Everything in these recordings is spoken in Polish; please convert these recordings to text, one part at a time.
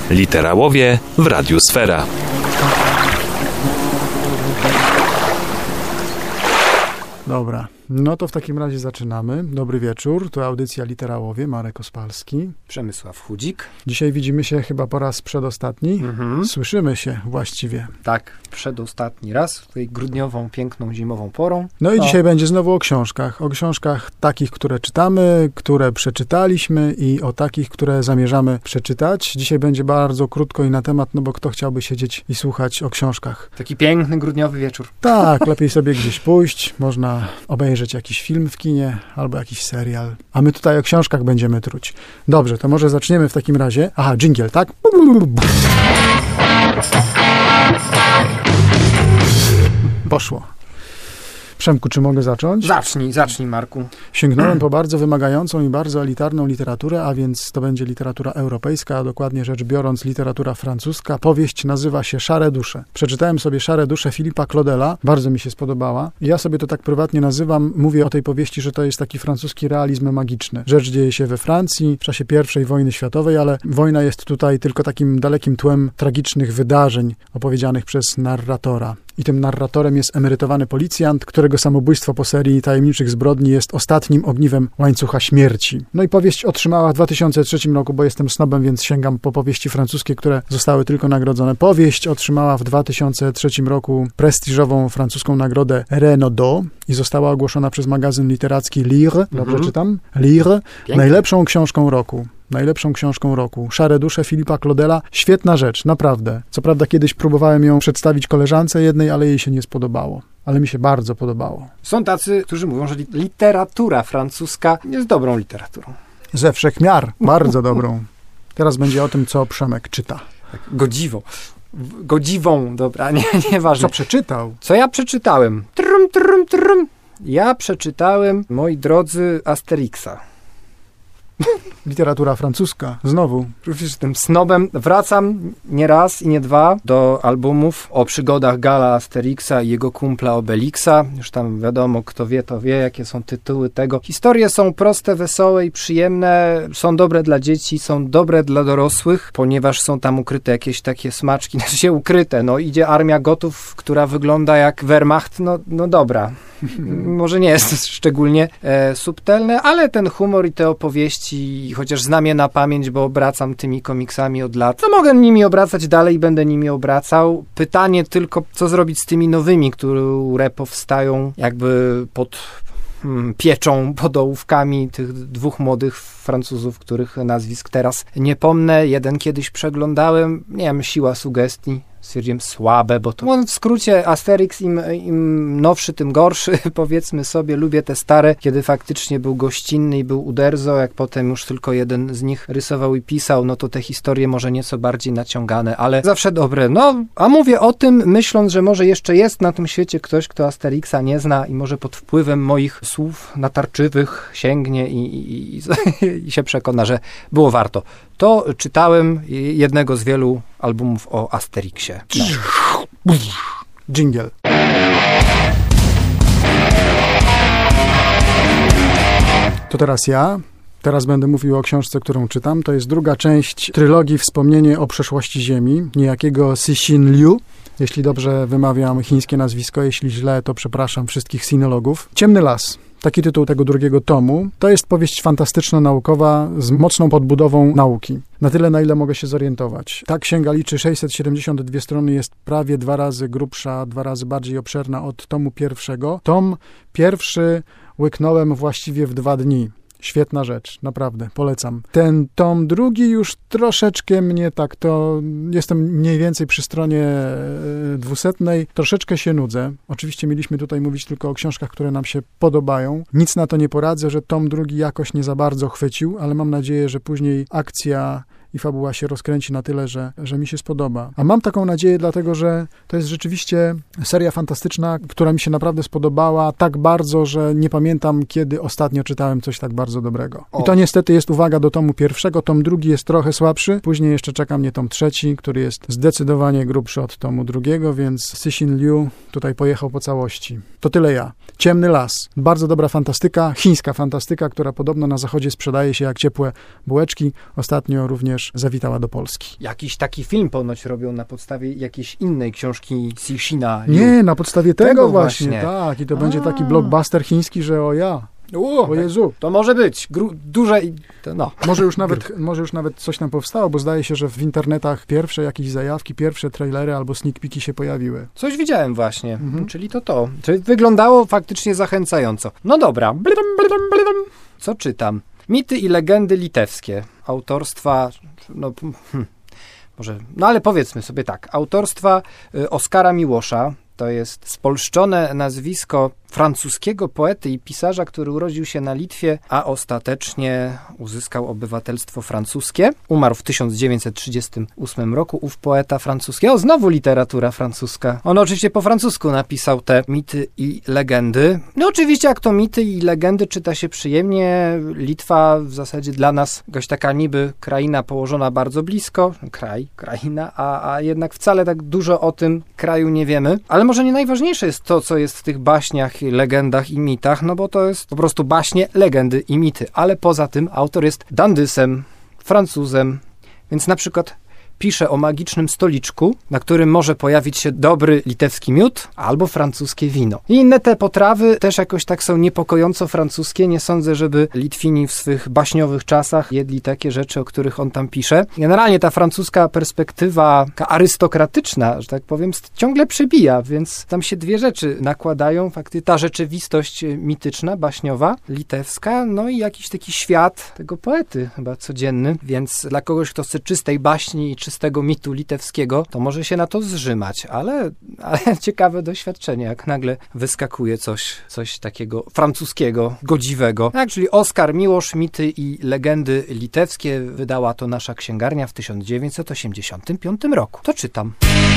Literałowie w Radiu Sfera. Dobra, no to w takim razie zaczynamy. Dobry wieczór, to audycja Literałowie, Marek Ospalski. Przemysław Chudzik. Dzisiaj widzimy się chyba po raz przedostatni. Słyszymy się właściwie. Tak, przedostatni raz, tej grudniową, piękną, zimową porą. No i dzisiaj będzie znowu o książkach. O książkach takich, które czytamy, które przeczytaliśmy i o takich, które zamierzamy przeczytać. Dzisiaj będzie bardzo krótko i na temat, no bo kto chciałby siedzieć i słuchać o książkach. Taki piękny, grudniowy wieczór. Tak, lepiej sobie gdzieś pójść, można obejrzeć jakiś film w kinie albo jakiś serial. A my tutaj o książkach będziemy truć. Dobrze, to może zaczniemy w takim razie. Aha, dżingiel, tak? Poszło. Przemku, czy mogę zacząć? Zacznij, Marku. Sięgnąłem po bardzo wymagającą i bardzo elitarną literaturę, a więc to będzie literatura europejska, a dokładnie rzecz biorąc literatura francuska. Powieść nazywa się Szare dusze. Przeczytałem sobie Szare dusze Philippa Claudela, bardzo mi się spodobała. Ja sobie to tak prywatnie nazywam, mówię o tej powieści, że to jest taki francuski realizm magiczny. Rzecz dzieje się we Francji w czasie I wojny światowej, ale wojna jest tutaj tylko takim dalekim tłem tragicznych wydarzeń opowiedzianych przez narratora. I tym narratorem jest emerytowany policjant, którego samobójstwo po serii tajemniczych zbrodni jest ostatnim ogniwem łańcucha śmierci. No i powieść otrzymała w 2003 roku, bo jestem snobem, więc sięgam po powieści francuskie, które zostały tylko nagrodzone. Powieść otrzymała w 2003 roku prestiżową francuską nagrodę Renaudot i została ogłoszona przez magazyn literacki Lire, dobrze czytam? Lire, najlepszą książką roku. Szare dusze Philippa Claudela. Świetna rzecz, naprawdę. Co prawda kiedyś próbowałem ją przedstawić koleżance jednej, ale jej się nie spodobało. Ale mi się bardzo podobało. Są tacy, którzy mówią, że literatura francuska jest dobrą literaturą. Ze wszech miar. Bardzo dobrą. Teraz będzie o tym, co Przemek czyta. Tak, godziwą, dobra, nieważne. Co przeczytał? Co ja przeczytałem? Ja przeczytałem, moi drodzy, Asterixa. Literatura francuska. Znowu. Jestem snobem. Wracam nie raz i nie dwa do albumów o przygodach Gala Asterixa i jego kumpla Obelixa. Już tam wiadomo, kto wie, to wie, jakie są tytuły tego. Historie są proste, wesołe i przyjemne. Są dobre dla dzieci, są dobre dla dorosłych, ponieważ są tam ukryte jakieś takie smaczki. Znaczy się ukryte. No idzie armia gotów, która wygląda jak Wehrmacht. No dobra. Może nie jest szczególnie subtelne, ale ten humor i te opowieści, chociaż znam je na pamięć, bo obracam tymi komiksami od lat, to mogę nimi obracać dalej i będę nimi obracał. Pytanie tylko, co zrobić z tymi nowymi, które powstają jakby pod pieczą, pod ołówkami tych dwóch młodych Francuzów, których nazwisk teraz nie pomnę. Jeden kiedyś przeglądałem, nie wiem, siła sugestii. Stwierdziłem słabe, bo to w skrócie Asterix im nowszy, tym gorszy, powiedzmy sobie. Lubię te stare, kiedy faktycznie był gościnny i był uderzo, jak potem już tylko jeden z nich rysował i pisał, no to te historie może nieco bardziej naciągane, ale zawsze dobre. No, a mówię o tym, myśląc, że może jeszcze jest na tym świecie ktoś, kto Asterixa nie zna i może pod wpływem moich słów natarczywych sięgnie i się przekona, że było warto. To czytałem jednego z wielu albumów o Asterixie. No. Dżingiel. To teraz ja. Teraz będę mówił o książce, którą czytam. To jest druga część trylogii Wspomnienie o przeszłości Ziemi, niejakiego Cixin Liu. Jeśli dobrze wymawiam chińskie nazwisko, jeśli źle, to przepraszam wszystkich sinologów. Ciemny las. Taki tytuł tego drugiego tomu. To jest powieść fantastyczno-naukowa z mocną podbudową nauki. Na tyle, na ile mogę się zorientować. Ta księga liczy 672 strony, jest prawie 2 razy grubsza, 2 razy bardziej obszerna od tomu pierwszego. Tom pierwszy łyknąłem właściwie w 2 dni. Świetna rzecz, naprawdę, polecam. Ten tom drugi już troszeczkę mnie tak, to jestem mniej więcej przy stronie 200. Troszeczkę się nudzę. Oczywiście mieliśmy tutaj mówić tylko o książkach, które nam się podobają. Nic na to nie poradzę, że tom drugi jakoś nie za bardzo chwycił, ale mam nadzieję, że później akcja i fabuła się rozkręci na tyle, że mi się spodoba. A mam taką nadzieję, dlatego że to jest rzeczywiście seria fantastyczna, która mi się naprawdę spodobała tak bardzo, że nie pamiętam, kiedy ostatnio czytałem coś tak bardzo dobrego. I to niestety jest uwaga do tomu pierwszego. Tom drugi jest trochę słabszy. Później jeszcze czeka mnie tom trzeci, który jest zdecydowanie grubszy od tomu drugiego, więc Cixin Liu tutaj pojechał po całości. To tyle ja. Ciemny las. Bardzo dobra fantastyka, chińska fantastyka, która podobno na zachodzie sprzedaje się jak ciepłe bułeczki. Ostatnio również również zawitała do Polski. Jakiś taki film ponoć robią na podstawie jakiejś innej książki Cixina. Nie, na podstawie tego właśnie. Tak, i to będzie taki blockbuster chiński, że o Jezu. To może być duże i... No. Może już nawet coś tam powstało, bo zdaje się, że w internetach pierwsze jakieś zajawki, pierwsze trailery albo sneak peeki się pojawiły. Coś widziałem właśnie, czyli to. Czyli wyglądało faktycznie zachęcająco. No dobra. Co czytam? Mity i legendy litewskie. Autorstwa... ale powiedzmy sobie tak. Autorstwa Oskara Miłosza. To jest spolszczone nazwisko francuskiego poety i pisarza, który urodził się na Litwie, a ostatecznie uzyskał obywatelstwo francuskie. Umarł w 1938 roku, ów poeta francuski. Znowu literatura francuska. On oczywiście po francusku napisał te mity i legendy. No oczywiście jak to mity i legendy czyta się przyjemnie. Litwa w zasadzie dla nas jakaś taka niby kraina położona bardzo blisko. Kraina, a jednak wcale tak dużo o tym kraju nie wiemy. Ale może nie najważniejsze jest to, co jest w tych baśniach, legendach i mitach, no bo to jest po prostu baśnie, legendy i mity. Ale poza tym autor jest dandysem, Francuzem, więc na przykład pisze o magicznym stoliczku, na którym może pojawić się dobry litewski miód albo francuskie wino. I inne te potrawy też jakoś tak są niepokojąco francuskie. Nie sądzę, żeby Litwini w swych baśniowych czasach jedli takie rzeczy, o których on tam pisze. Generalnie ta francuska perspektywa arystokratyczna, że tak powiem, ciągle przebija, więc tam się dwie rzeczy nakładają. Faktycznie ta rzeczywistość mityczna, baśniowa, litewska, no i jakiś taki świat tego poety chyba codzienny, więc dla kogoś, kto chce czystej baśni i czystego mitu litewskiego, to może się na to zrzymać, ale ciekawe doświadczenie, jak nagle wyskakuje coś takiego francuskiego, godziwego. Tak, czyli Oskar Miłosz, mity i legendy litewskie, wydała to nasza księgarnia w 1985 roku. To czytam.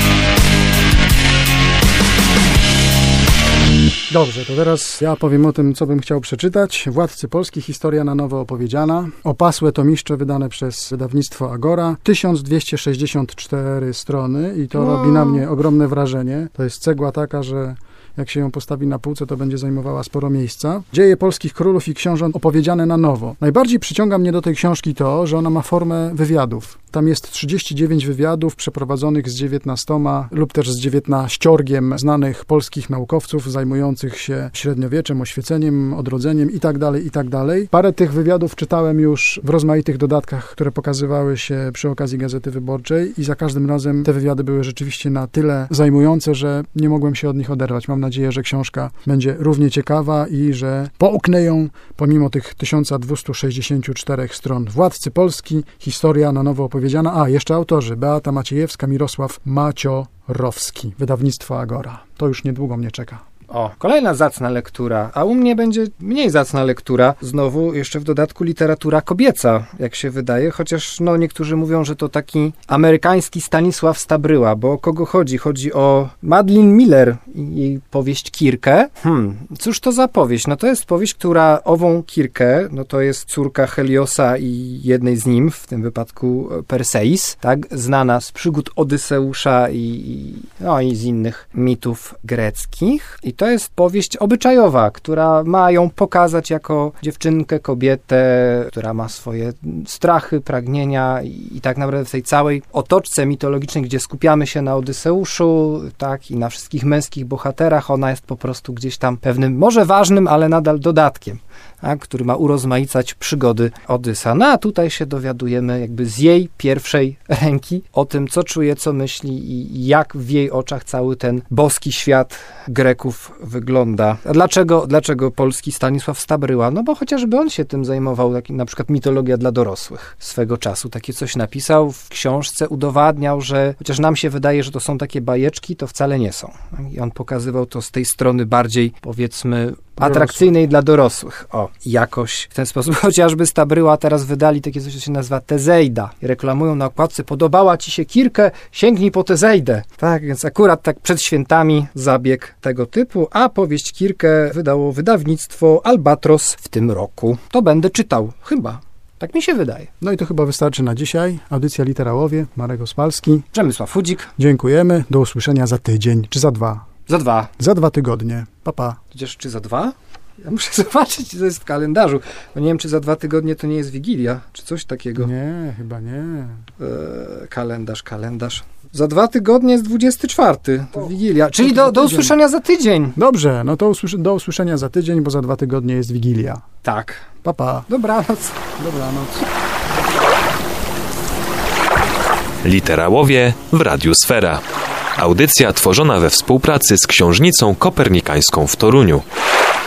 Dobrze, to teraz ja powiem o tym, co bym chciał przeczytać. Władcy Polski, historia na nowo opowiedziana. Opasłe tomiszcze wydane przez wydawnictwo Agora. 1264 strony i to robi na mnie ogromne wrażenie. To jest cegła taka, że jak się ją postawi na półce, to będzie zajmowała sporo miejsca. Dzieje polskich królów i książąt opowiedziane na nowo. Najbardziej przyciąga mnie do tej książki to, że ona ma formę wywiadów. Tam jest 39 wywiadów przeprowadzonych z 19 lub też z 19 znanych polskich naukowców zajmujących się średniowieczem, oświeceniem, odrodzeniem itd., itd. Parę tych wywiadów czytałem już w rozmaitych dodatkach, które pokazywały się przy okazji Gazety Wyborczej i za każdym razem te wywiady były rzeczywiście na tyle zajmujące, że nie mogłem się od nich oderwać. Mam nadzieję, że książka będzie równie ciekawa i że połknę ją pomimo tych 1264 stron. Władcy Polski, historia na nowo opowiedziana. Jeszcze autorzy: Beata Maciejewska, Mirosław Maciorowski, wydawnictwo Agora. To już niedługo mnie czeka. Kolejna zacna lektura, a u mnie będzie mniej zacna lektura. Znowu jeszcze w dodatku literatura kobieca, jak się wydaje, chociaż niektórzy mówią, że to taki amerykański Stanisław Stabryła, bo o kogo chodzi? Chodzi o Madeline Miller i jej powieść Kirkę. Cóż to za powieść? To jest powieść, która ową Kirkę, to jest córka Heliosa i jednej z nimf, w tym wypadku Perseis, tak, znana z przygód Odyseusza i z innych mitów greckich. I to jest powieść obyczajowa, która ma ją pokazać jako dziewczynkę, kobietę, która ma swoje strachy, pragnienia i tak naprawdę w tej całej otoczce mitologicznej, gdzie skupiamy się na Odyseuszu, tak, i na wszystkich męskich bohaterach, ona jest po prostu gdzieś tam pewnym, może ważnym, ale nadal dodatkiem, tak, który ma urozmaicać przygody Odysa. A tutaj się dowiadujemy jakby z jej pierwszej ręki o tym, co czuje, co myśli i jak w jej oczach cały ten boski świat Greków wygląda. A dlaczego polski Stanisław Stabryła? Bo chociażby on się tym zajmował, na przykład mitologia dla dorosłych swego czasu. Takie coś napisał w książce, udowadniał, że chociaż nam się wydaje, że to są takie bajeczki, to wcale nie są. I on pokazywał to z tej strony bardziej, powiedzmy, atrakcyjnej dla dorosłych. Jakoś w ten sposób. Chociażby Stabryła teraz wydali takie coś, co się nazywa Tezejda. I reklamują na okładce: podobała ci się Kirkę? Sięgnij po Tezejdę. Tak, więc akurat tak przed świętami zabieg tego typu, a powieść Kirkę wydało wydawnictwo Albatros w tym roku. To będę czytał. Chyba. Tak mi się wydaje. I to chyba wystarczy na dzisiaj. Audycja Literałowie, Marek Ospalski. Przemysław Hudzik. Dziękujemy. Do usłyszenia za tydzień, czy za 2. Za 2. Za 2 tygodnie. Pa, pa. Chociaż czy za 2? Ja muszę zobaczyć, co jest w kalendarzu. Bo nie wiem, czy za 2 tygodnie to nie jest Wigilia, czy coś takiego. Nie, chyba nie. Kalendarz. Za 2 tygodnie jest 24. To Wigilia. Czyli do usłyszenia za tydzień. Dobrze, no to do usłyszenia za tydzień, bo za 2 tygodnie jest Wigilia. Tak. Pa, pa. Dobranoc. Dobranoc. Literałowie w Radiu Sfera. Audycja tworzona we współpracy z Książnicą Kopernikańską w Toruniu.